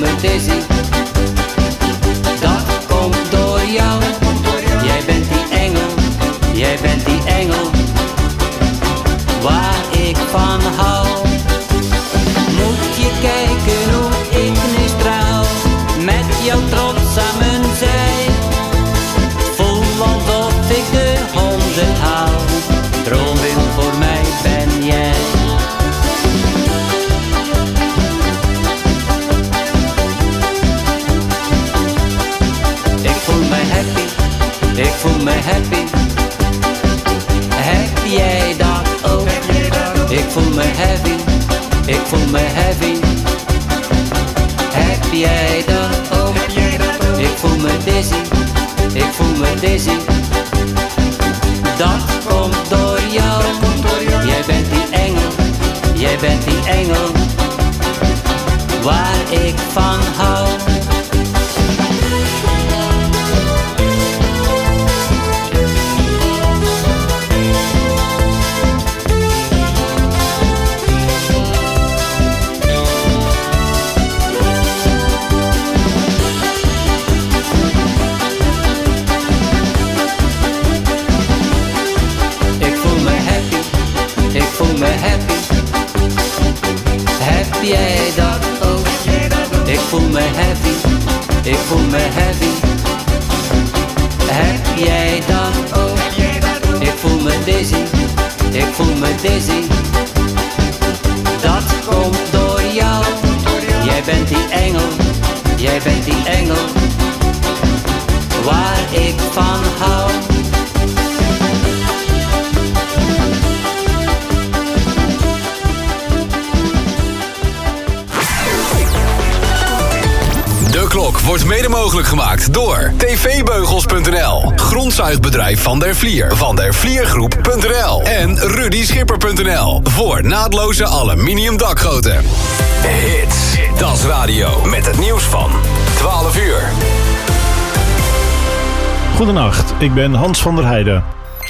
me dizzy. Dat komt door jou. Jij bent die engel, jij bent die engel waar ik van hou. Moet je kijken hoe ik nu straal, met jou trots aan mijn zij. Voel alsof ik de 100 haal, droombeeld voor mij ben jij. Ik voel me happy, ik voel me happy. Heb jij dat ook? Ik voel me heavy, ik voel me heavy. Heb jij dat ook? Ik voel me dizzy, ik voel me dizzy. Dat komt door jou. Jij bent die engel, jij bent die engel waar ik van hou. Heb jij dat ook? Ik voel me happy, ik voel me heavy. Heb jij dat ook? Ik voel me dizzy, ik voel me dizzy. Dat komt door jou. Jij bent die engel, jij bent die engel waar ik van hou. De klok wordt mede mogelijk gemaakt door tvbeugels.nl, grondzuigbedrijf Van der Vlier, vandervliergroep.nl en rudyschipper.nl voor naadloze aluminium dakgoten. Hits, Das Radio met het nieuws van 12 uur. Goedenacht, ik ben Hans van der Heijden.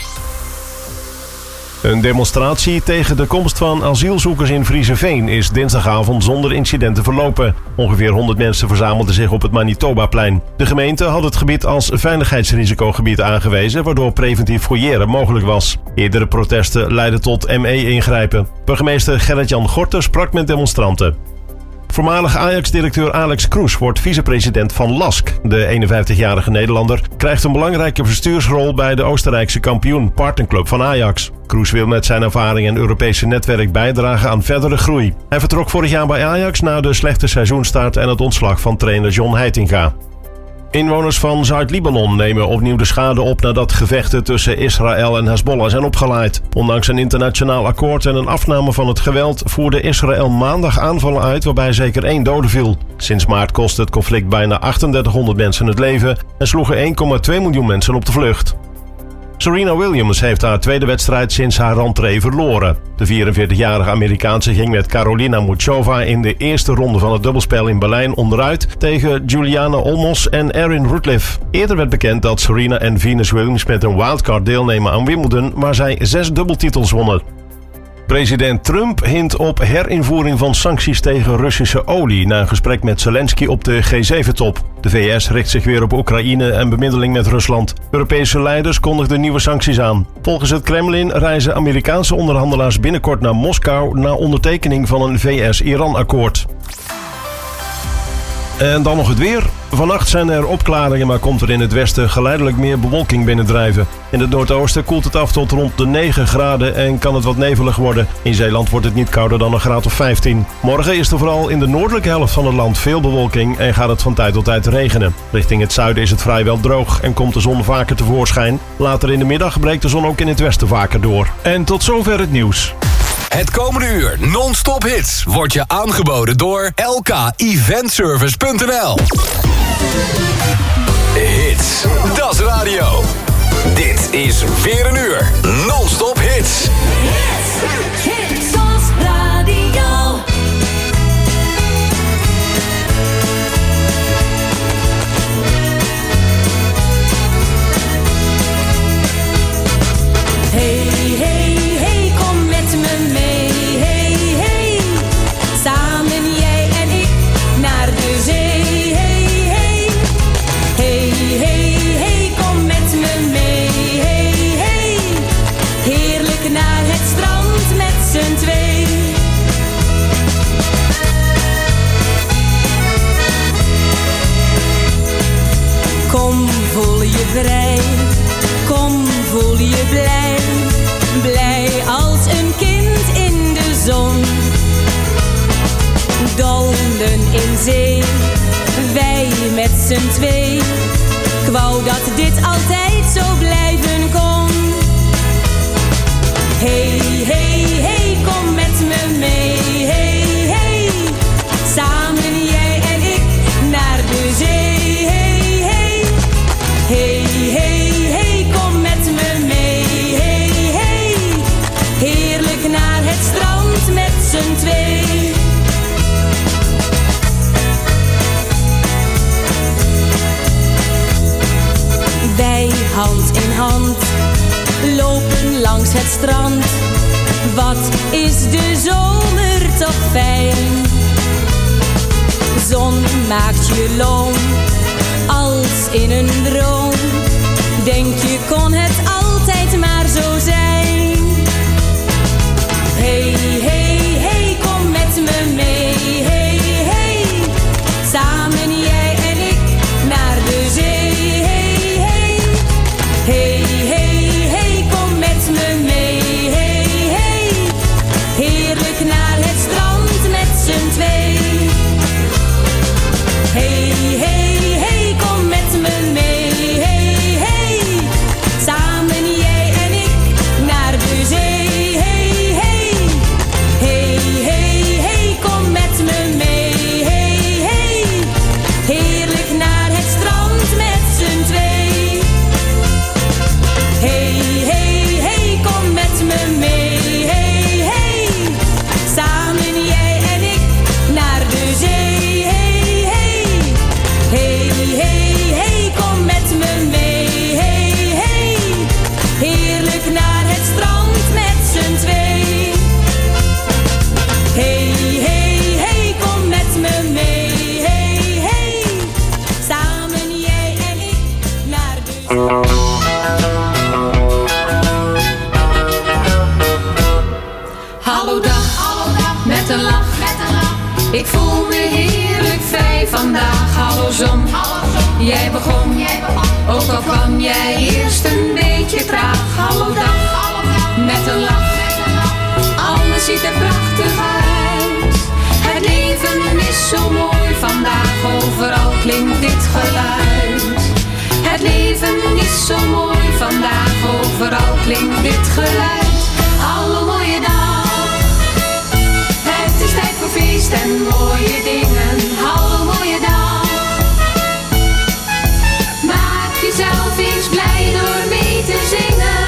Een demonstratie tegen de komst van asielzoekers in Vriezenveen is dinsdagavond zonder incidenten verlopen. Ongeveer 100 mensen verzamelden zich op het Manitobaplein. De gemeente had het gebied als veiligheidsrisicogebied aangewezen, waardoor preventief fouilleren mogelijk was. Eerdere protesten leidden tot ME-ingrijpen. Burgemeester Gerrit-Jan Gorter sprak met demonstranten. Voormalig Ajax-directeur Alex Kroes wordt vicepresident van LASK. De 51-jarige Nederlander krijgt een belangrijke bestuursrol bij de Oostenrijkse kampioen partnerclub van Ajax. Kroes wil met zijn ervaring en Europese netwerk bijdragen aan verdere groei. Hij vertrok vorig jaar bij Ajax na de slechte seizoenstart en het ontslag van trainer John Heitinga. Inwoners van Zuid-Libanon nemen opnieuw de schade op nadat gevechten tussen Israël en Hezbollah zijn opgeleid. Ondanks een internationaal akkoord en een afname van het geweld voerde Israël maandag aanvallen uit waarbij zeker 1 dode viel. Sinds maart kostte het conflict bijna 3800 mensen het leven en sloegen 1,2 miljoen mensen op de vlucht. Serena Williams heeft haar tweede wedstrijd sinds haar rentree verloren. De 44-jarige Amerikaanse ging met Karolina Muchova in de eerste ronde van het dubbelspel in Berlijn onderuit tegen Juliana Olmos en Erin Rutleff. Eerder werd bekend dat Serena en Venus Williams met een wildcard deelnemen aan Wimbledon, waar zij 6 dubbeltitels wonnen. President Trump hint op herinvoering van sancties tegen Russische olie na een gesprek met Zelensky op de G7-top. De VS richt zich weer op Oekraïne en bemiddeling met Rusland. Europese leiders kondigden nieuwe sancties aan. Volgens het Kremlin reizen Amerikaanse onderhandelaars binnenkort naar Moskou na ondertekening van een VS-Iran-akkoord. En dan nog het weer. Vannacht zijn er opklaringen, maar komt er in het westen geleidelijk meer bewolking binnendrijven. In het noordoosten koelt het af tot rond de 9 graden en kan het wat nevelig worden. In Zeeland wordt het niet kouder dan een graad of 15. Morgen is er vooral in de noordelijke helft van het land veel bewolking en gaat het van tijd tot tijd regenen. Richting het zuiden is het vrijwel droog en komt de zon vaker tevoorschijn. Later in de middag breekt de zon ook in het westen vaker door. En tot zover het nieuws. Het komende uur non-stop hits wordt je aangeboden door lkeventservice.nl. Hits, Das Radio. Dit is weer een uur non-stop hits. Hits, Das Radio. Hey, hey, hey, kom met me mee. Hey, hey, samen jij en ik naar de zee. voel je vrij, kom voel je blij, blij als een kind in de zon. Dollen in zee, wij met z'n twee, ik wou dat dit altijd zo blijven kon. Hey, hey, hey, kom met me mee, hey, hey, samen jij en ik naar de zee, hey, hey, hey, hey, hey, kom met me mee, hey, hey, heerlijk naar het strand met z'n twee. Wij hand in hand lopen langs het strand. Wat is de zomer toch fijn? Zon maakt je loom als in een droom. Denk je kon het altijd maar zo zijn? Hey, hey, hey, kom met me mee, hey, hey, samen jij en ik naar de zee, hey, hey, hey, hey, hey, kom met me mee, hey, hey, heerlijk naar het strand met z'n twee. Hey, hey, hey, kom met me mee, hey, hey, samen jij en ik naar de zee, hey, hey, hey, hey, hey, kom met me mee, hey, hey, heerlijk naar het strand met z'n twee. Hey, hey, hey, kom met me mee, hey, hey, samen jij en ik naar de zee, hey, hey, hey, hey, hey, kom met me mee, hey, hey, heerlijk naar het strand met z'n twee. Hey, hey, hey, kom met me mee, hey, hey, samen jij en ik naar de Hallo dag, met een lach. Ik voel me heerlijk vrij vandaag. Hallo zon, jij begon. Ook al kwam jij eerst een beetje traag. Hallo dag, met een lach. Alles ziet er prachtig uit. Het leven is zo mooi vandaag. Overal klinkt dit geluid. Het leven is zo mooi vandaag. Overal klinkt dit geluid. Hallo mooie dag. Het is tijd voor feest en mooie dingen. Hallo mooie dag. Maak jezelf eens blij door mee te zingen.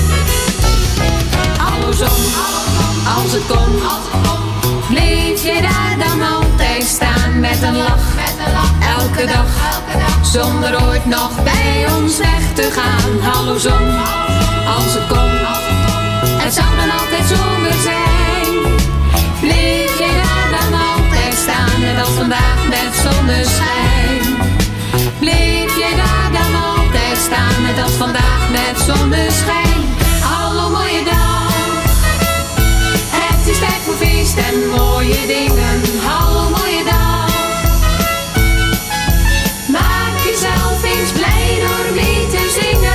Hallo zon, als het kon, bleef je daar dan altijd staan met een lach. Elke dag, zonder ooit nog bij ons weg te gaan. Hallo zon, als het kon, het zou dan altijd zomer zijn. Bleef je daar dan altijd staan, net als vandaag met zonneschijn. Bleef je daar dan altijd staan, net als vandaag met zonneschijn. Hallo mooie dag. Het is tijd voor feest en mooie dingen. Hallo mooie dag. Maak jezelf eens blij door mee te zingen.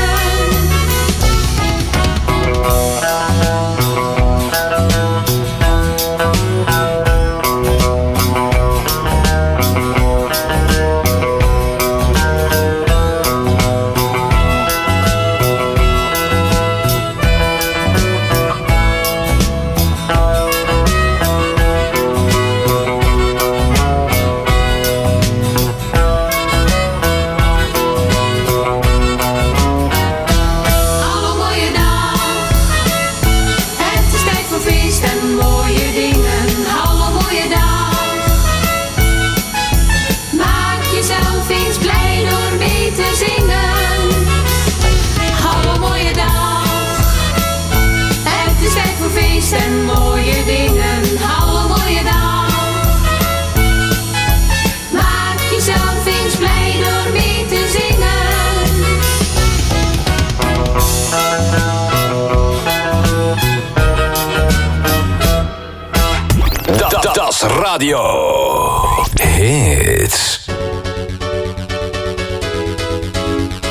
Radio Hits.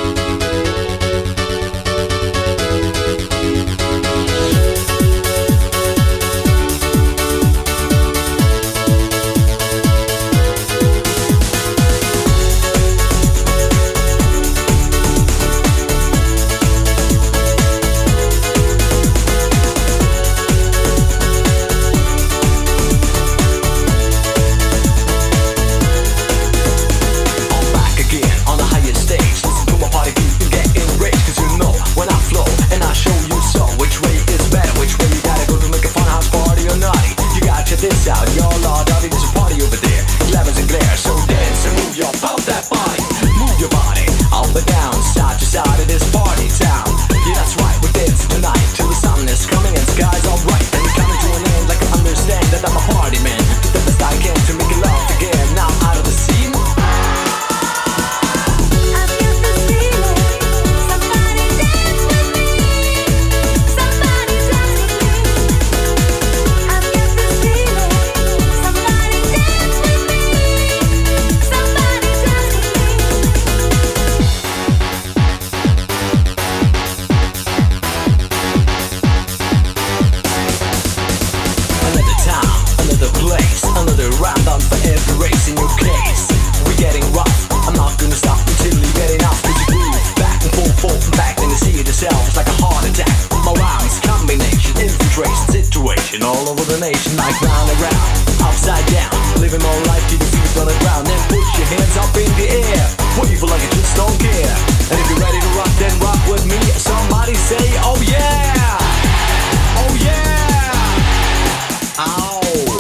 over the nation like round and round, upside down, living all life till your feet on the ground. Then put your hands up in the air, wave like you just don't care. And if you're ready to rock, then rock with me. Somebody say, oh yeah, oh yeah, ow.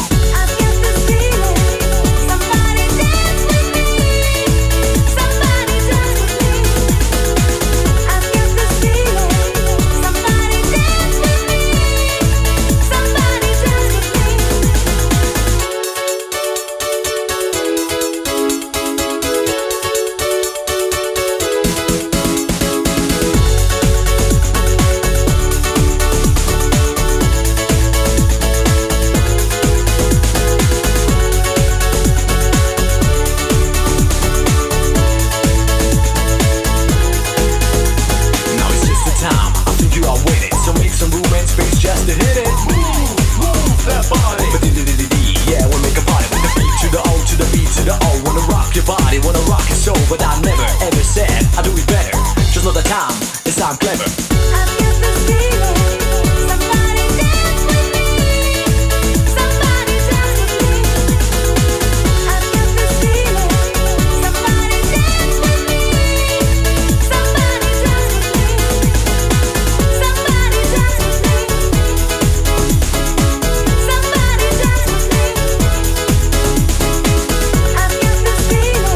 But I never ever said I do it better. Just know the time is I'm clever. I've got this feeling. Somebody dance with me. Somebody dance with me. I've got this feeling. Somebody dance with me. Somebody dance with me. Somebody dance with me. Somebody dance with me. I've got this feeling.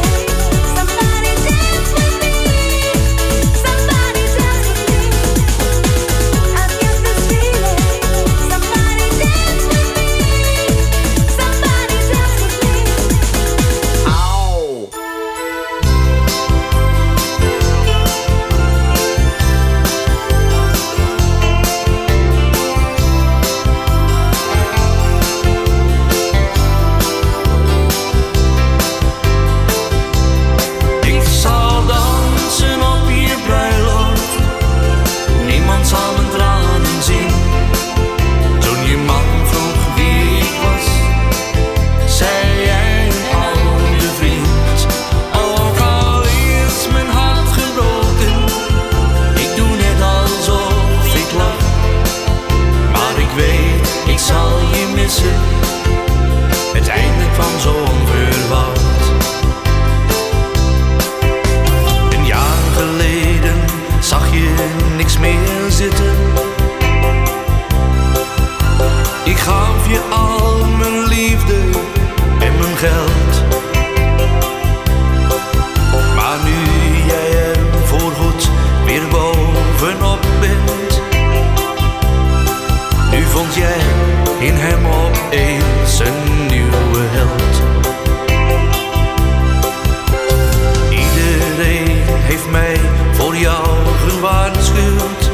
Het einde kwam zo onverwacht. Een jaar geleden zag je niks meer zitten. Ik gaf je al mijn liefde en mijn geld. Maar nu jij er voorgoed weer bovenop bent, nu vond jij in hem opeens een nieuwe held. Iedereen heeft mij voor jou gewaarschuwd.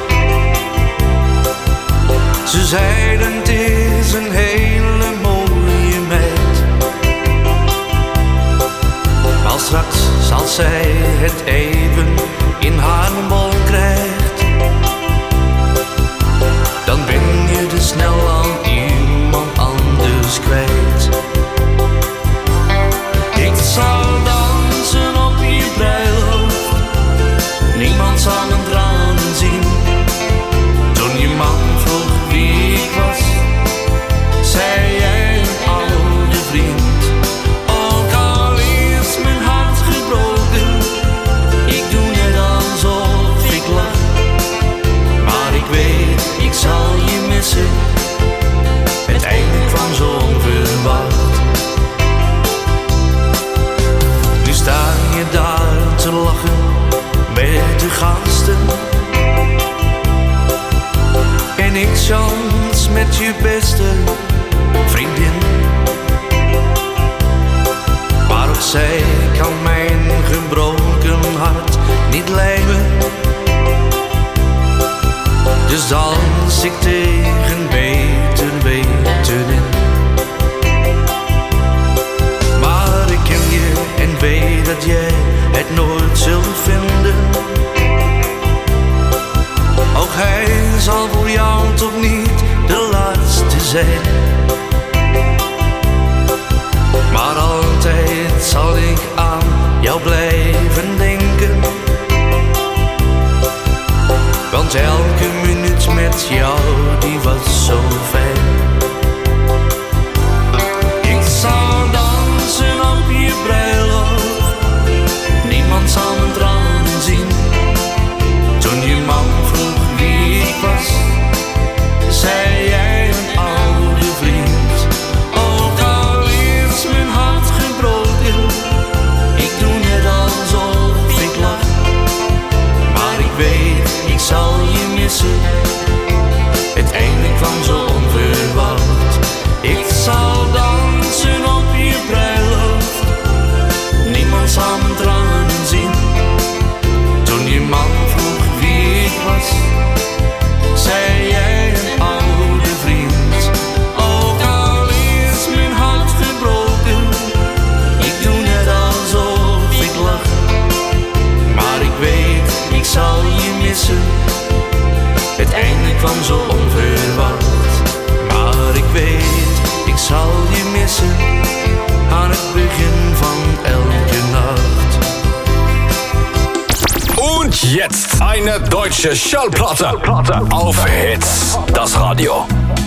Ze zeiden het is een hele mooie meid, maar straks als zij het even in haar bol krijgt, dan ben je te snel aan iemand anders kwijt. Ik zal dansen op je bruiloft, niemand zal mijn tranen zien. Toen je man vroeg wie ik was, zei jij een oude vriend. Ook al is mijn hart gebroken, ik doe net alsof ik lach. Maar ik weet, ik zal je missen, het einde kwam zo onverwacht. Nu sta je daar te lachen met de gasten, en ik chans met je beste vriendin. Maar ook zij kan mijn gebroken hart niet lijmen. Dus dans ik tegen beter weten in. Maar ik ken je en weet dat jij het nooit zult vinden. Ook hij zal voor jou toch niet de laatste zijn. Maar altijd zal ik aan jou blijven denken. Want elke minuut met jou, die was zo fijn. ik weet, ik zal je missen. Het einde kwam zo onverwacht. Ik zal dansen op je bruiloft. Niemand zal mijn tranen zien. Toen je man vroeg wie ik was, zei jij een oude vriend. Ook al is mijn hart gebroken, ik doe net alsof ik lach. Maar ik weet, ik zal je missen. Het einde kwam zo onverwacht. Maar ik weet, ik zal je missen. Aan het begin van elke nacht. Und jetzt eine deutsche Schallplatte auf Hits, das Radio.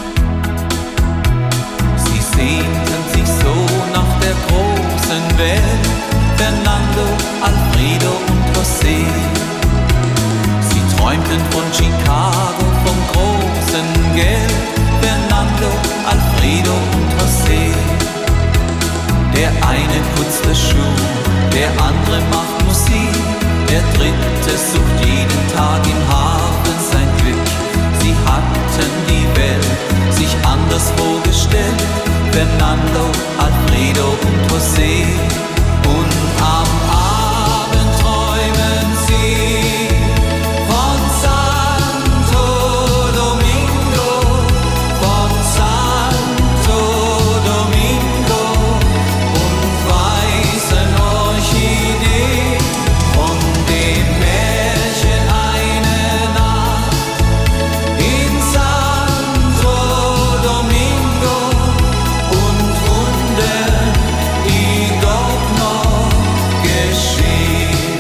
Sie sehnten sich so nach der großen Welt, Fernando, Alfredo und José. Sie träumten von Chicago, vom großen Geld, Fernando, Alfredo und José. Der eine putzt das Schuh, der andere macht Musik, der dritte sucht jeden Tag im Hafen sein Glück. Sie hatten die Welt sich anders vorgestellt, Fernando, Alfredo und José. Und am Abend träumen sie von Santo Domingo, von Santo Domingo und weißen Orchideen, von dem Märchen eine Nacht in Santo Domingo und Wunder, die dort noch geschehen.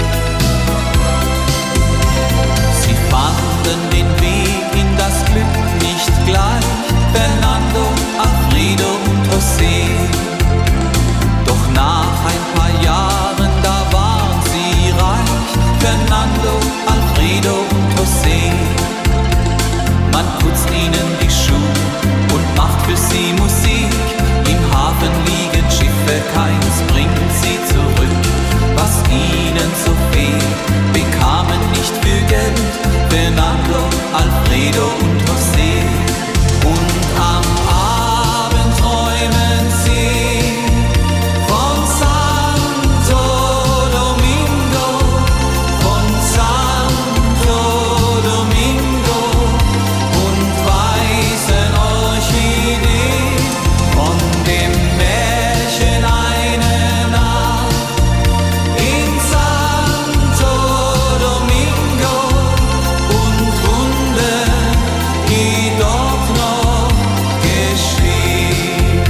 Sie fanden den Weg in das Glück nicht gleich, Fernando, Alfredo und José. Doch nach ein paar Jahren, da waren sie reich, Fernando, Alfredo und José. Man putzt ihnen die Schuhe und macht für sie Musik. Im Hafen liegen Schiffe, keins bringt sie zurück. Was ihnen so fehlt, bekamen nicht für Geld, Fernando, Alfredo und José. Und am Abend träumen sie von Santo Domingo, von Santo Domingo und weißen Orchideen, von dem Märchen eine Nacht in Santo Domingo und Wunder, die dort noch geschehen.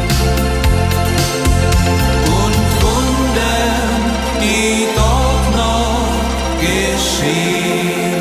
Und Wunder, die dort noch geschehen.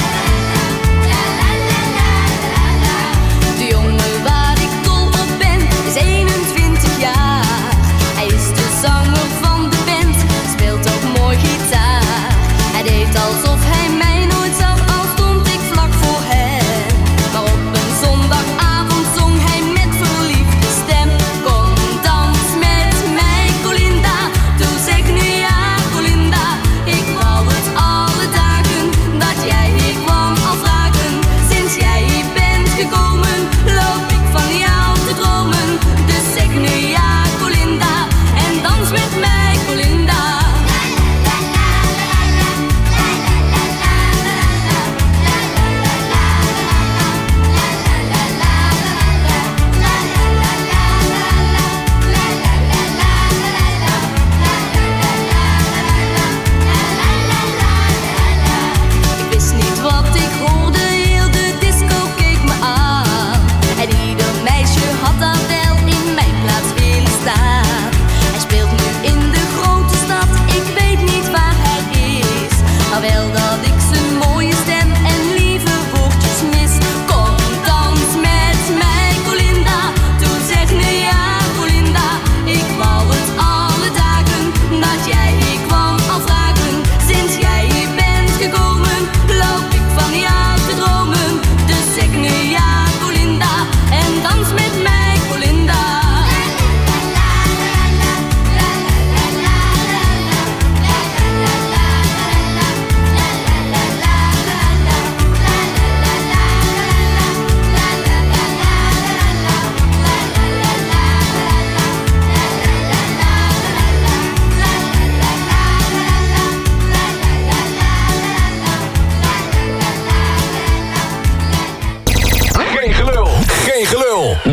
De jongen waar ik dol op ben,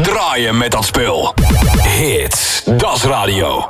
draaien met dat spul. Hits, Das Radio.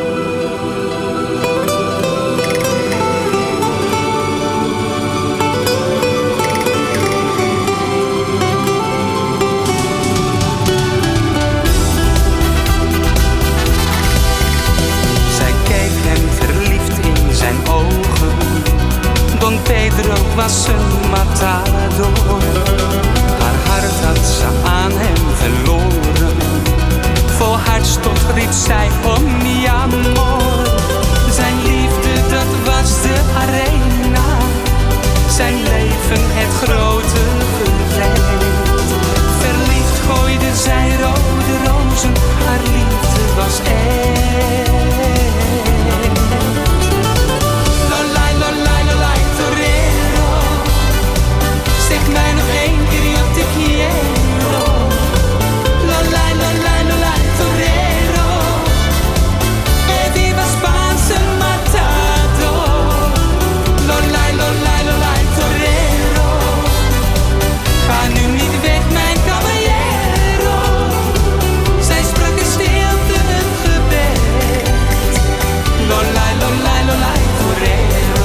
Don Pedro was een matador. Haar hart had ze aan hem verloren. Vol hartstocht riep zij om mi amor. Zijn liefde, dat was de arena. Zijn leven het grote gevecht. Verliefd gooide zij rode rozen. Haar liefde was echt. Zeg mij nog één keer, yo te quiero. Lolai, lolai, lolai, torero. Viva Spaanse matador. Lolai, lolai, lolai, torero. Ga nu niet weg, mijn caballero. Zij sprak in stilte een gebed. Lolai, lolai, lolai, torero.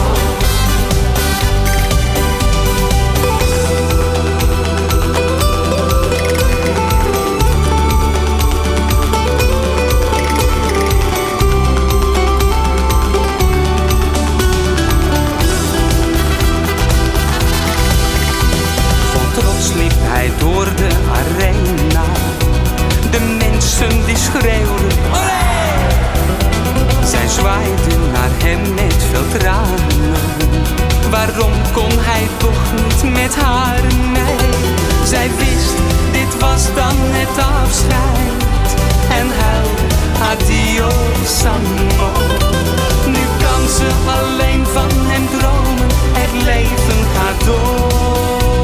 Liep hij door de arena. De mensen die schreeuwden olé! Zij zwaaiden naar hem met veel tranen. Waarom kon hij toch niet met haar mee? Zij wist, dit was dan het afscheid. En huilde, adios amor. Nu kan ze alleen van hem dromen. Het leven gaat door.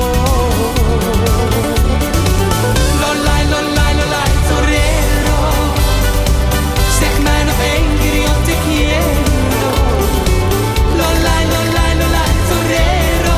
Lolai, lolai, lolai, torero. Zeg mij nog één keer, yo te quiero. Lolai, lolai, lolai, torero.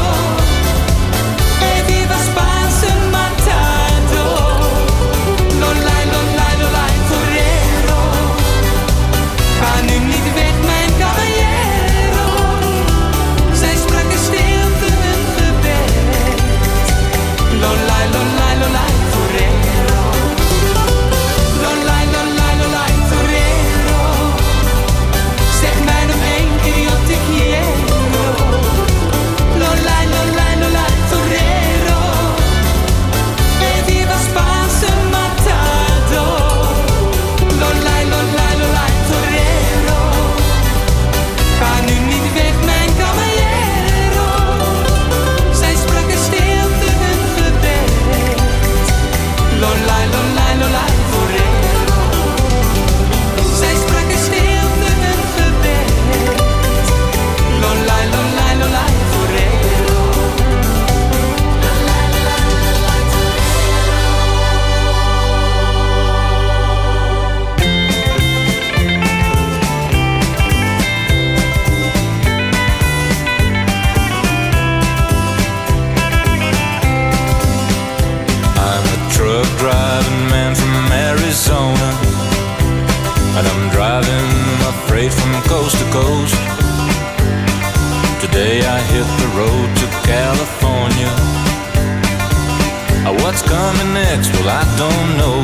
Viva Spaanse matador. Lolai, lolai, lolai, torero. Ga nu niet weg, mijn caballero. Zij sprak in stilte een gebed. Lolai, lolai, lolai, torero. Lolai, lolai, lolai, torero. Zeg mij nog één keer, yo te quiero. Lolai, lolai, lolai, torero. Viva Spaanse matador. Lolai, lolai, lolai, torero. Ga nu niet weg, mijn caballero. Zij sprak in stilte een gebed. Lolai, lolai, lolai, torero. Zij sprak in stilte een gebed. Lolai, lolai, lolai, torero. I'm a truck driving man from Arizona, and I'm driving my freight from coast to coast. Today I hit the road to California. What's coming next? Well, I don't know.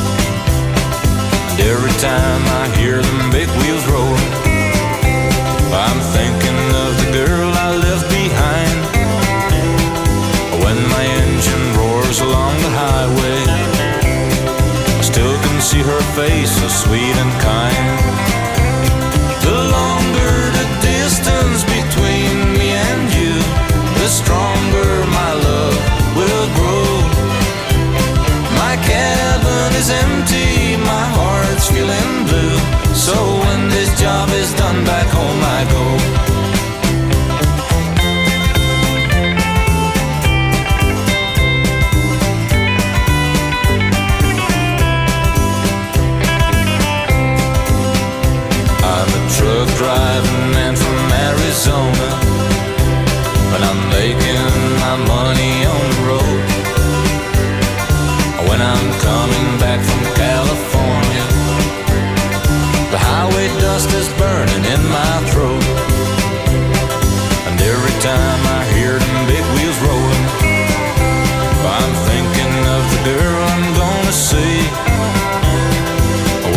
And every time I hear them big wheels roll, I'm thinking of the girl I left behind. When my engine roars along the highway, I still can see her face, so sweet and kind. The longer the distance between me and you, the stronger my love will grow. My cabin is empty, my heart's feeling blue. So when this job is done, back home I go. Truck driving man from Arizona, but I'm making my money on the road. When I'm coming back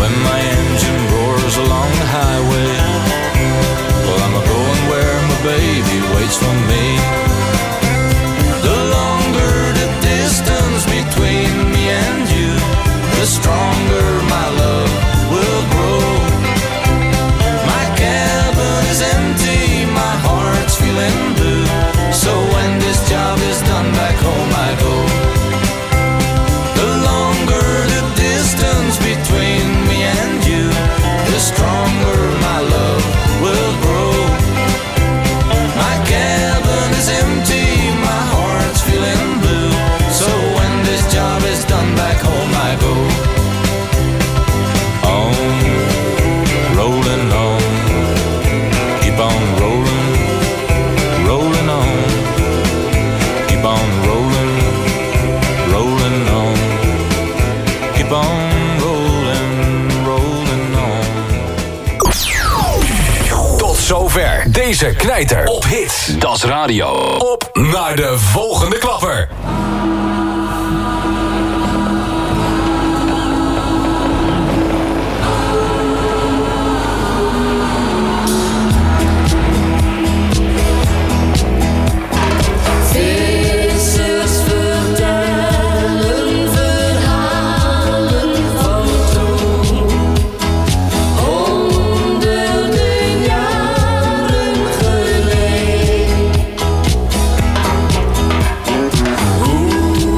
when my engine roars along the highway. Well, I'm a-going where my baby waits for me. The longer the distance between me and you, the stronger my love will grow. My cabin is empty, my heart's feeling blue. So when this job is done, back home I go. The longer the distance between me and you, the stronger my love will grow. My cabin is empty, my heart's feeling blue. So when this job is done, back home I go. On, rolling on, keep on rolling, rolling on, keep on rolling, rolling on, keep on rolling, rolling on. Tot zover deze knijter op hits. Das Radio. Op naar de volgende klapper. Vissers vertellen verhalen van toen. Honderden jaren geleden. Hoe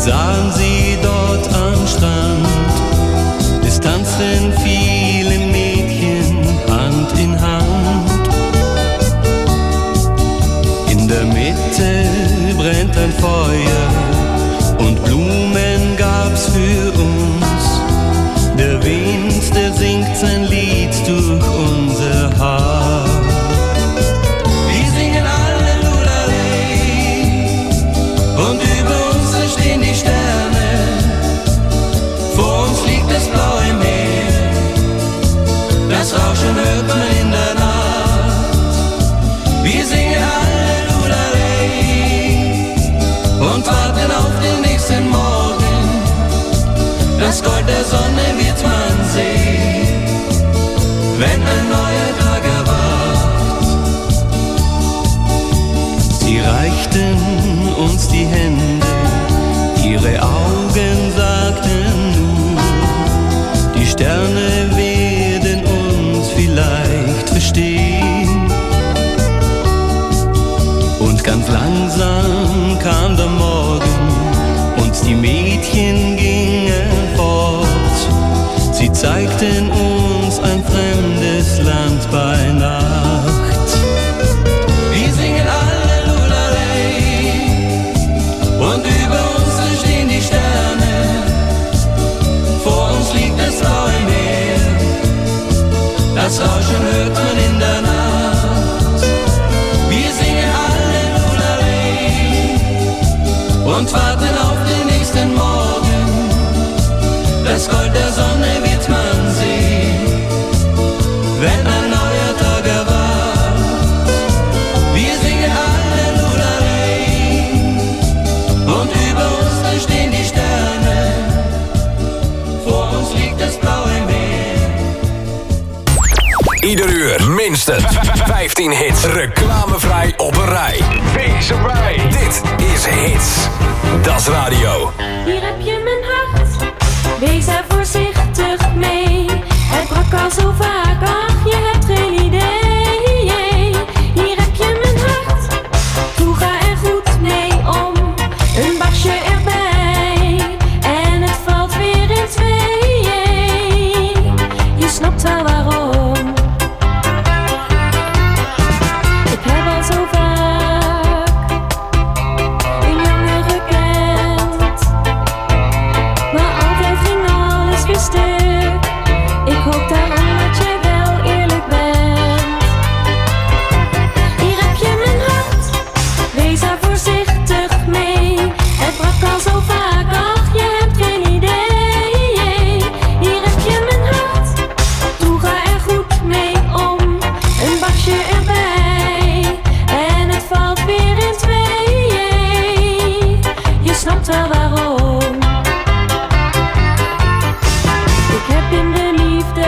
sahen sie dort am Strand. Es tanzten viele Mädchen Hand in Hand. In der Mitte brennt ein Feuer und Blumen gab's für uns. Der Wind, der singt sein Lied durch unser Haar. Wir singen alle Lulalei und über uns stehen die Sterne. Vor uns liegt das blaue Meer, das Rauschen hört man in der Nacht. Wir singen alle Lulalei und warten auf den nächsten Morgen. Das Gold der Sonne wird man sehen, wenn ein neuer Tag erwacht. Sie reichten uns die Hände, ihre Augen sagten nur, die Sterne werden uns vielleicht verstehen. Und ganz langsam kam der Morgen und die Mädchen gingen fort. Sie zeigten uns ein fremdes Land bei Nacht. Wir singen alle Lulalei und über uns stehen die Sterne. Vor uns liegt das blaue Meer, das Rauschen hört man in der Nacht. Wir singen alle Lulalei und warten auf den nächsten Morgen. Das Gold der Sonne wird man sehen, wenn ein neuer Tag erwacht. Wir singen alle Lulalei und über uns stehen die Sterne. Vor uns liegt das blaue Meer. Ieder uur minstens 15 hits. Reclamevrij op een rij. Wees erbij. Dit is Hits. Das is radio. Hier heb je mijn hart, wees er voorzichtig mee. Het brak al zo vaak, ach je hebt geen idee. Hier heb je mijn hart, toe ga er goed mee om. Een basje erbij en het valt weer in tweeën. Je snapt wel waarom. Ik heb al zo vaak een jongen gekend, maar altijd ging alles weer stuk. Ik hoop daarom dat jij wel eerlijk bent. Hier heb je mijn hart, wees er voorzichtig mee. Het brak al zo vaak, ach je hebt geen idee. Hier heb je mijn hart, toe ga er goed mee om. Een basje erbij en het valt weer in tweeën. Je snapt wel waarom. Ik heb in de liefde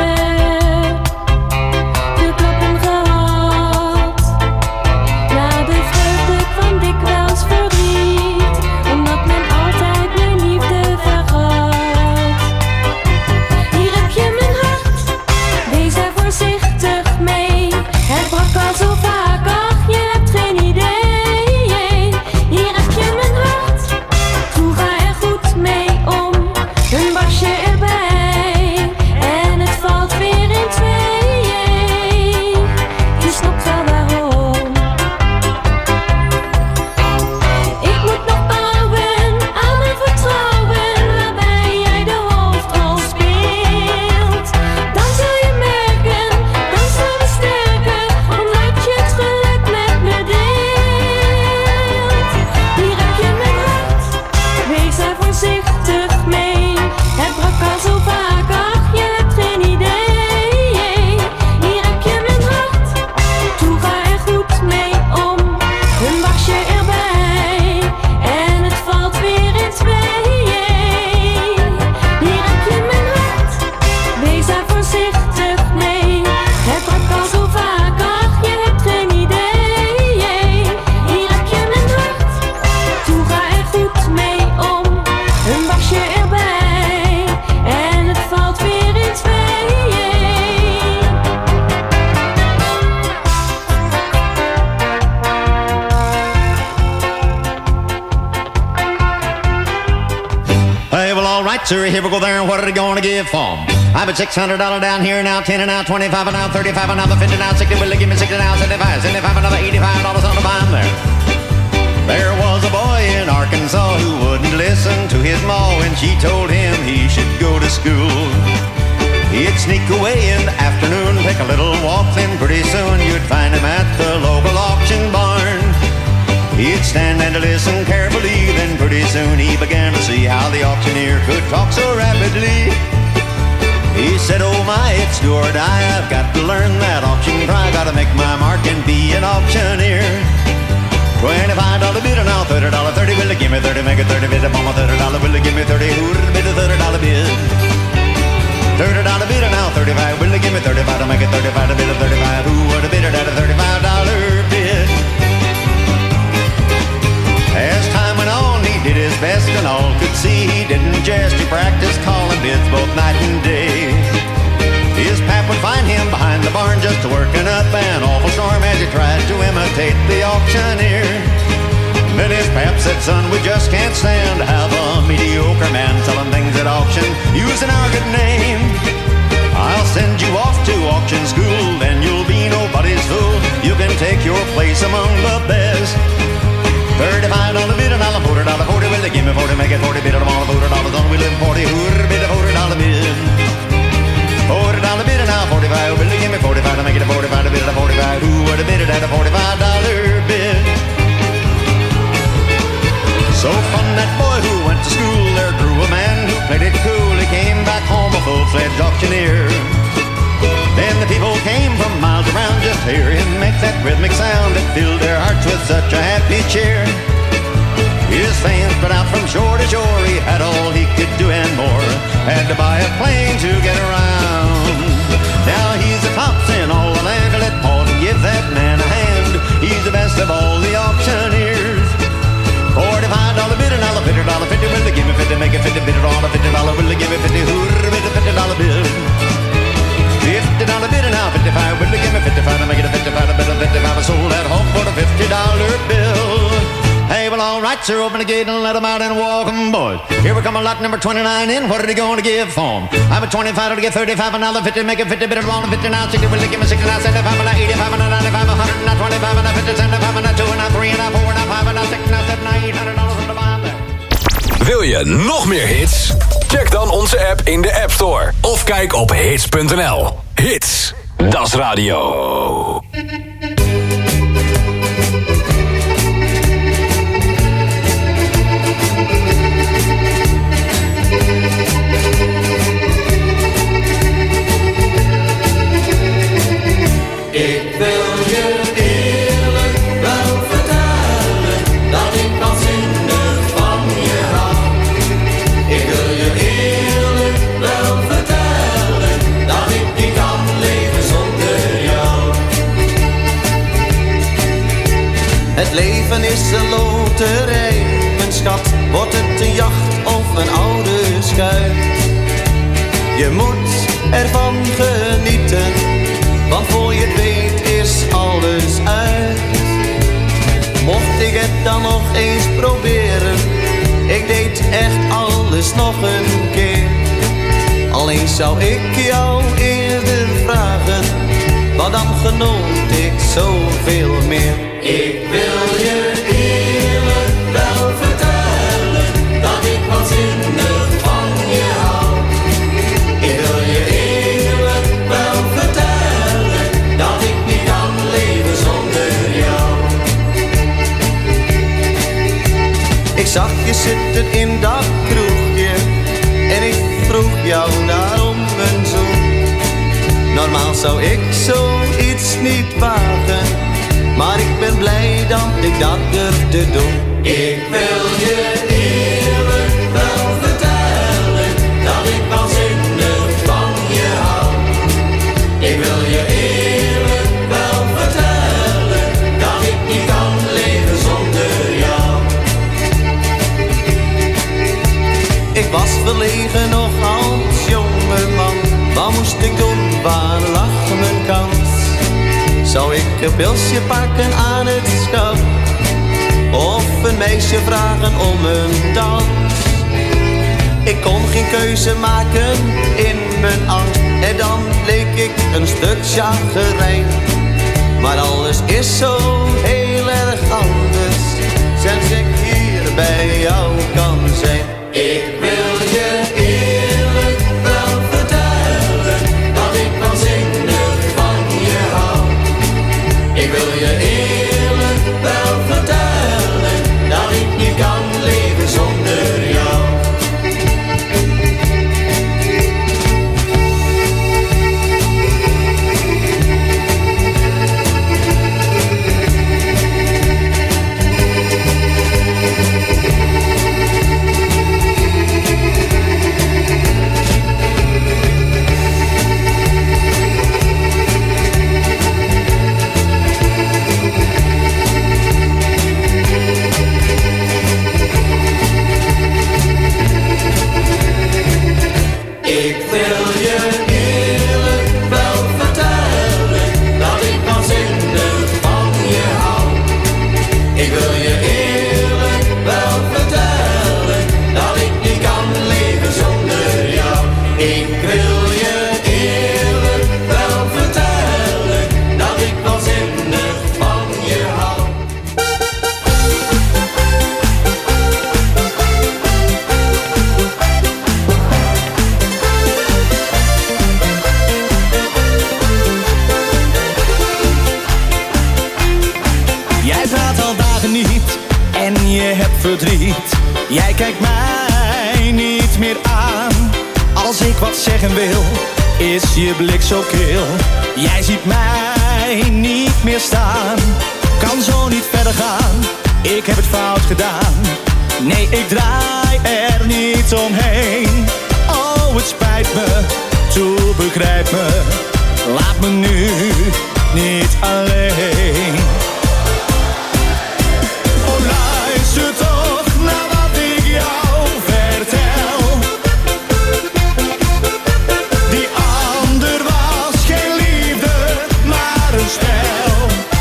veel klappen gehad. Na de vreugde kwam dikwijls verdriet, omdat men altijd mijn liefde vergat. Hier heb je mijn hart, wees er voorzichtig mee. Het brak al zo vaak, ach je hebt geen idee. Hier heb je mijn hart, toe ga right, sir, here we go there, and what are they gonna give for 'em? I put $600 down here now, 10 and now, 25 and now, 35 and now, 50 now, 60, will they give me 60 now, 75, 75 another $85 on the bottom there. There was a boy in Arkansas who wouldn't listen to his ma when she told him he should go to school. He'd sneak away in the afternoon, take a little walk, then pretty soon you'd find him at the local auction barn. He'd stand and listen carefully, then pretty soon he began to see how the auctioneer could talk so rapidly. He said, oh my, it's do or die, I've got to learn that auction cry, gotta make my mark and be an auctioneer. $25 bid and now $30, 30, will they give me 30, make it 30 bid upon my $30, will they give me 30, who would bid a $30 bid? $30 bid and now 35, will they give me 35 to make it 35 to bid a 35, who would have bid it at a $35 bid? As time went on, he did his best and all could see he didn't jest, he practiced calling bids both night and day. His pap would find him behind the barn just working up an awful storm as he tried to imitate the auctioneer. Then his pap said, son, we just can't stand to have a mediocre man selling things at auction using our good name. I'll send you off to auction school, then you'll be nobody's fool. You can take your place among the best. $35 bid and I'll $40, 40, will they give me 40, make it 40 bid and I'm all $40, on we live 40, who'd bid a $40 bid? $40 bid and now 45, will they give me 45 to make it a 45 to bid at a 45, who would have bid it at a $45 bid? So from that boy who went to school, there grew a man who played it cool. He came back home a full-fledged auctioneer. Then the people came from miles around just to hear him make that rhythmic sound that filled their hearts with such a happy cheer. His fame spread out from shore to shore, he had all he could do and more. Had to buy a plane to get around. Now he's the tops in all the land, let Paul give that man a hand. He's the best of all the auctioneers. $45 bid and I'll $50, 50, will they give me 50, make it 50 bid on a $50, will they give me 50, who'd bid a $50 bid? $50 bid and now 55, will they give me 55 to make it a 55, a bid of 55, I sold that home for the $50 bill. Hey, well, all right, sir, open the gate and let them out and walk 'em, boys. Here we come a lot number 29 in, what are they going to give for 'em? I'm a 25 to get 35, another 50, make it 50, bid on a 50, now 60, will they give me 60, now 75, now 85, now 95, 100, now 25, now 50, 75, now 2, now 3, now 4, now 5, now 6, now 7, now $800 from the bottom there. Wil je nog meer hits? Check dan onze app in de App Store. Of kijk op hits.nl. Hits, dat is radio. Ik wil je eerlijk wel vertellen dat ik waanzinnig van je hou. Ik wil je eerlijk wel vertellen dat ik niet kan leven zonder jou. Het leven is een loterij, mijn schat, wordt het een jacht of een oude schuit. Je moet ervan genieten, want voor je het weet is alles uit. Mocht ik het dan nog eens proberen, ik deed echt alles nog een keer. Alleen zou ik jou eerder vragen, want dan genoot ik zoveel meer. Ik wil je eerlijk wel vertellen dat ik waanzinnig van je hou. Ik wil je eerlijk wel vertellen dat ik niet kan leven zonder jou. Ik zag je zitten in dat kroegje en ik vroeg jou daarom een zoen. Normaal zou ik zoiets niet wagen, maar ik ben blij dat ik dat durfde doen. Ik wil je eerlijk wel vertellen dat ik waanzinnig van je hou. Ik wil je eerlijk wel vertellen dat ik niet kan leven zonder jou. Ik was verlegen nog als jongeman. Wat moest ik doen, waar lag mijn kans? Zou ik een pilsje pakken aan het schap, of een meisje vragen om een dans? Ik kon geen een keuze maken in mijn angst. En dan leek ik een stuk chagrijn. Maar alles is zo heel erg anders sinds ik hier bij jou kan zijn. Ik wil je eerlijk wel vertellen dat ik waanzinnig van je hou. Ik wil je eerlijk wel vertellen dat ik niet kan leven zonder jou. Jij kijkt mij niet meer aan. Als ik wat zeggen wil, is je blik zo kil. Jij ziet mij niet meer staan. Kan zo niet verder gaan, ik heb het fout gedaan. Nee, ik draai er niet omheen. Oh, het spijt me, toe begrijp me. Laat me nu niet alleen. Oh, luister toch naar wat ik jou vertel. Die ander was geen liefde, maar een spel.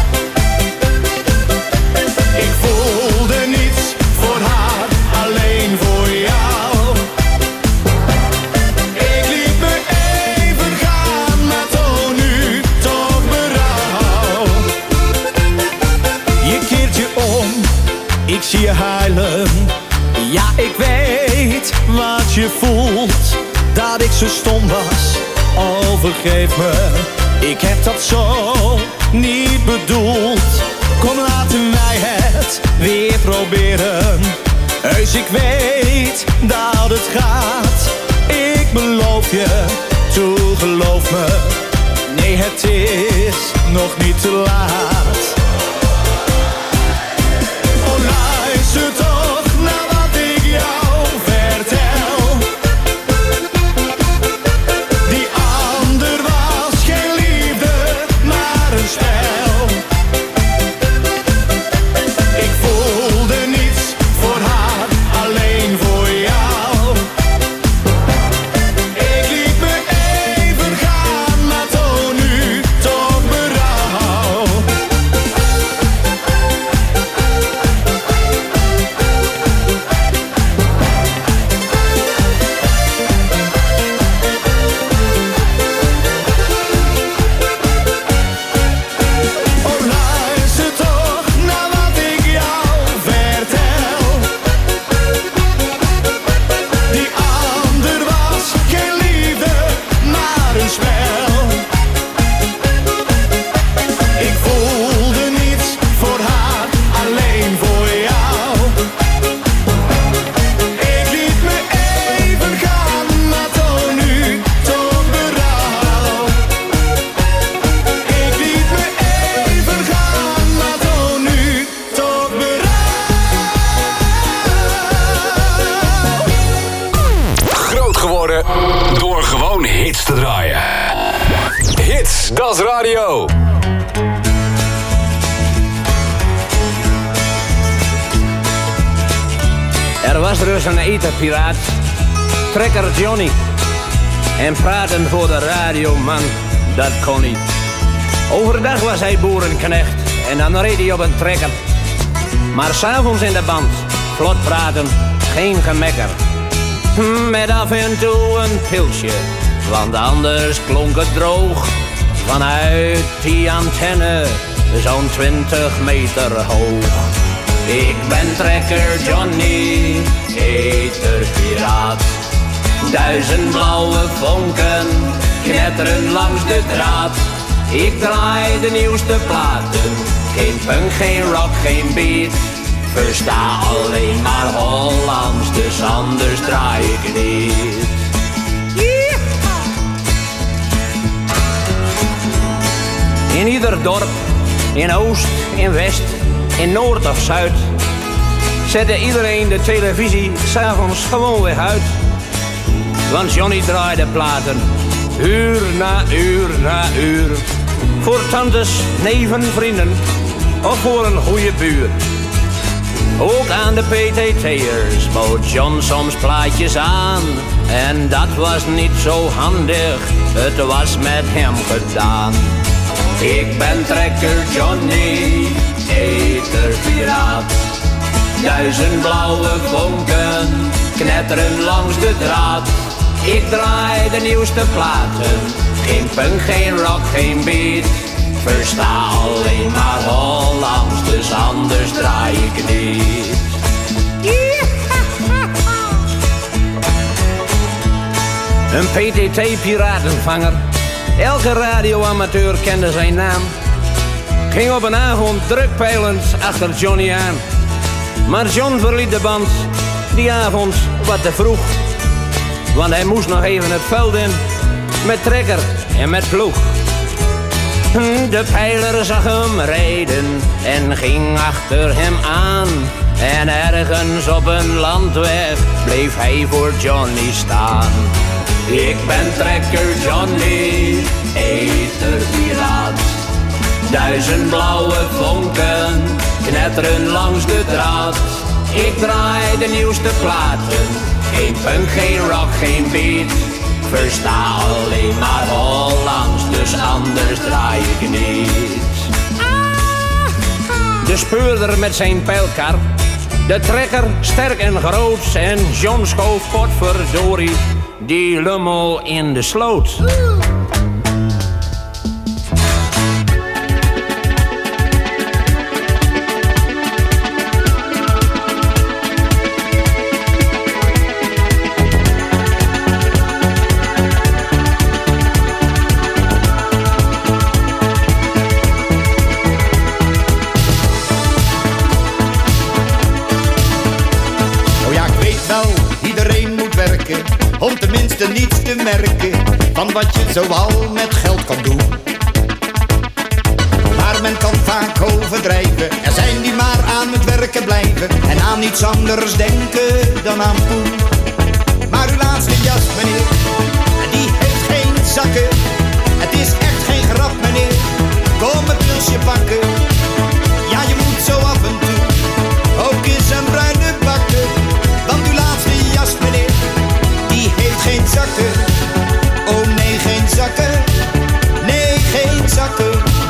Ik voelde niets voor haar, alleen voor jou. Ik liet me even gaan, maar toon nu toch berouw. Je keert je om, ik zie je huilen. Ja, ik weet wat je voelt, dat ik zo stom was. Oh, vergeef me, ik heb dat zo niet bedoeld. Kom, laten wij het weer proberen. Heus, ik weet dat het gaat. Ik beloof je, toe geloof me. Nee, het is nog niet te laat. Oh, luister toch naar wat ik jou vertel. Die ander was geen liefde, maar een spel. Ik voelde niets voor haar, alleen voor jou. Ik liet me even gaan, maar toon nu toch berouw. Oh, luister toch naar wat ik jou vertel. Die ander was geen liefde, maar een spel. Ik voelde niets voor haar, alleen voor jou. Ik liet me even gaan, maar toon nu toch berouw. Ik liet me even gaan, maar toon nu toch Groot geworden door gewoon hits te draaien. Hits, dat is radio. Er was dus een etenpiraat, trekker Johnny. En praten voor de radioman, dat kon niet. Overdag was hij boerenknecht en dan reed hij op een trekker. Maar s'avonds in de band, vlot praten, geen gemekker. Met af en toe een pilsje, want anders klonk het droog. Vanuit die antenne, zo'n 20 meter hoog. Ik ben trekker Johnny, eterpiraat. 1000 blauwe vonken knetteren langs de draad. Ik draai de nieuwste platen, geen punk, geen rock, geen beat. Versta alleen maar Hollands, dus anders draai ik niet. In ieder dorp, in Oost, in West, in Noord of Zuid, zette iedereen de televisie 's avonds gewoon weer uit. Want Johnny draaide platen, uur na uur na uur. Voor tantes, neven, vrienden of voor een goede buur. Ook aan de PTT'ers bood John soms plaatjes aan. En dat was niet zo handig, het was met hem gedaan. Ik ben trekker Johnny, eterpiraat. 1000 blauwe vonken knetteren langs de draad. Ik draai de nieuwste platen, geen punk, geen rock, geen beat. Versta alleen maar Hollands, dus anders draai ik niet. Een PTT-piratenvanger, elke radioamateur kende zijn naam. Ging op een avond drukpeilend achter Johnny aan. Maar John verliet de band die avond wat te vroeg. Want hij moest nog even het veld in, met trekker en met ploeg. De pijler zag hem rijden en ging achter hem aan. En ergens op een landweg bleef hij voor Johnny staan. Ik ben trekker Johnny, eterpiraat. 1000 blauwe vonken knetteren langs de draad. Ik draai de nieuwste platen, geen punk, geen rock, geen beat. Versta alleen maar Hollands, dus anders draai ik niet. De speurder met zijn pijlkar, de trekker sterk en groot. En John schoof potverdorie die lummel in de sloot. Om tenminste niets te merken van wat je zoal met geld kan doen. Maar men kan vaak overdrijven. Er zijn die maar aan het werken blijven en aan niets anders denken dan aan poen. Maar uw laatste jas, meneer, die heeft geen zakken. Het is echt geen grap, meneer. Kom een pilsje pakken. Ja, je moet zo af en toe ook eens een bruine bakken. Want uw laatste jas, meneer, die heeft geen zakken. Oh nee, geen zakken. Nee, geen zakken.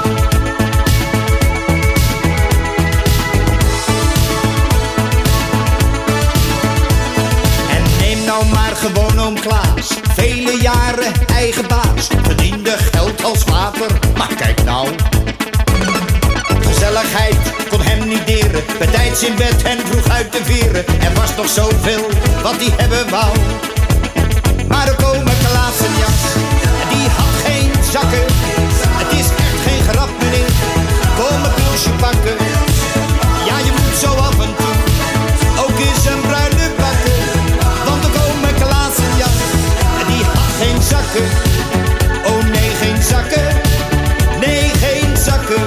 En neem nou maar gewoon oom Klaas. Vele jaren eigen baas. Verdiende geld als water. Maar kijk nou. Gezelligheid kon hem niet deren. Bij tijds in bed en vroeg uit de veren. Er was nog zoveel wat hij hebben wou. Maar ook ome Klaas zijn jas, die had geen zakken. Het is echt geen grap, meneer. Kom een pilsje pakken. Ja, je moet zo af en toe ook eens een bruine bakken. Want ook ome Klaas zijn jas, die had geen zakken. Oh nee, geen zakken. Nee, geen zakken.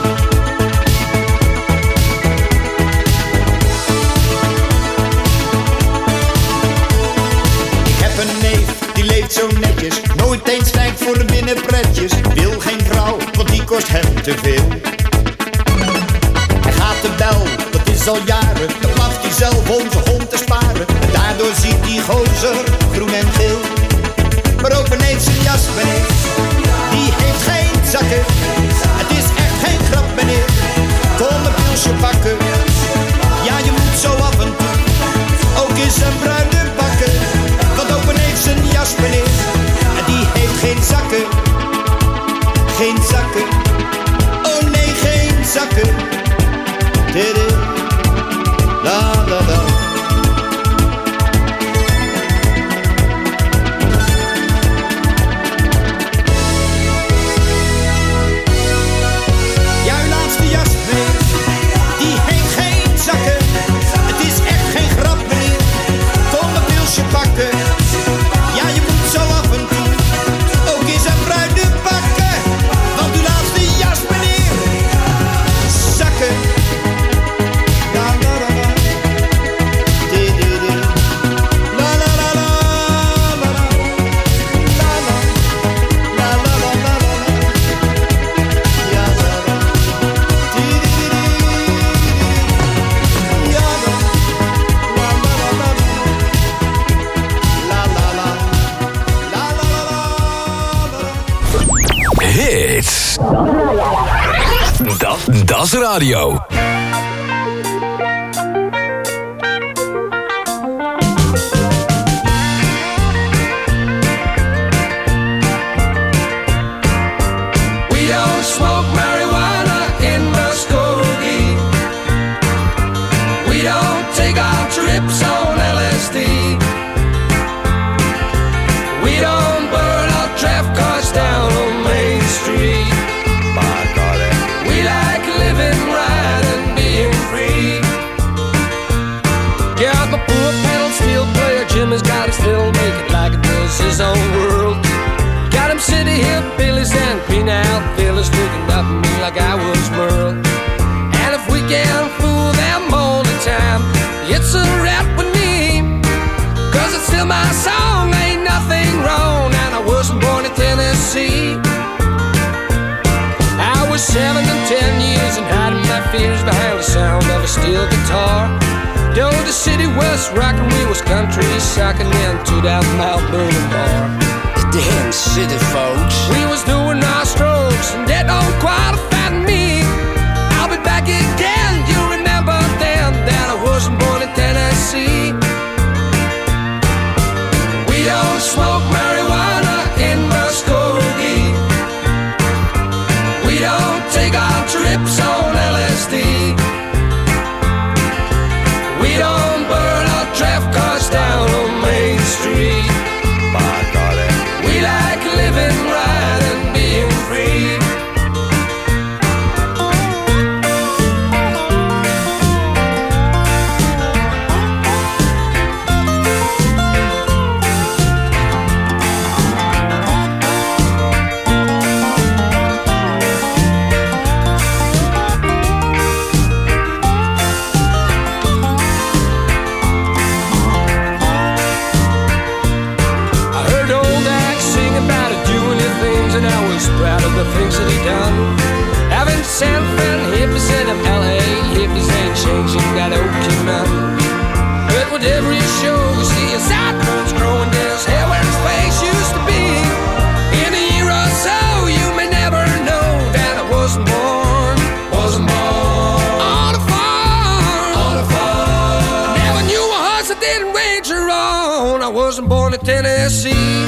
Zo netjes, nooit eens kijkt voor de binnenpretjes. Wil geen vrouw, want die kost hem te veel. Hij gaat de bel, dat is al jaren. Dan blaft hij zelf onze hond te sparen. En daardoor ziet die gozer groen en geel. Maar ook beneden zijn jas, meneer, die heeft geen zakken. Het is echt geen grap, meneer. Kom een pilsje pakken. Ja, je moet zo af en toe ook eens een bruine bakken. jas, meneer. En die heeft geen zakken. Geen zakken. Oh nee, geen zakken. Dede. La la la. Ja, je moet zo af en toe ook eens een bruine pakken. Want uw laatste jas, meneer, zakken. La la la la, di di di. La la la la la la, la la la la la la la. Ja la la, di di di di. Ja la la la la la. Hits. Dat is radio. We don't smoke marijuana in Muskogee. We don't take our trips on LSD. We don't burn our draft cars down on Main Street. We like living right and being free. Got my poor pedal steel player, Jim has got his fill, make it like it was his own world. Got him city hillbillies and penile villas looking up at me like I was Merle. And if we can fool them all the time, it's a rap with me. Cause it's still my song, ain't nothing wrong. And I wasn't born in Tennessee. I was 7 and 10 years and hiding my fears behind the sound of a steel guitar. Though the city was rockin', we was country sockin' into that Mount Boone bar. The damn city folks. We was doing our strokes and that don't qualify me. I'll be back again, you remember then that I wasn't born in Tennessee. We don't smoke marijuana in Muskogee. We don't take our trips on LSD. We don't burn our draft cars down on Main Street. We like living right and being free. Proud of the things that he done. Having San Fran hippies and them LA hippies ain't changing that okay none. But with every show we see his sideburns growing, there's hair where his face used to be. In a year or so you may never know that I wasn't born on a farm. I never knew a horse I didn't wager on. I wasn't born in Tennessee.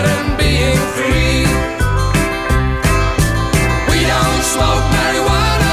Smoke marijuana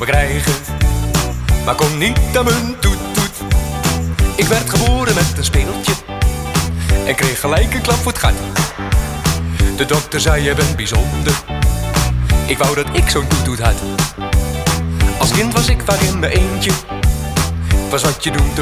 me krijgen, maar kom niet aan mijn toet toet. Ik werd geboren met een speeltje en kreeg gelijk een klap voor het gat. De dokter zei je bent bijzonder, ik wou dat ik zo'n toet toet had. Als kind was ik vaak in mijn eentje, was wat je noemt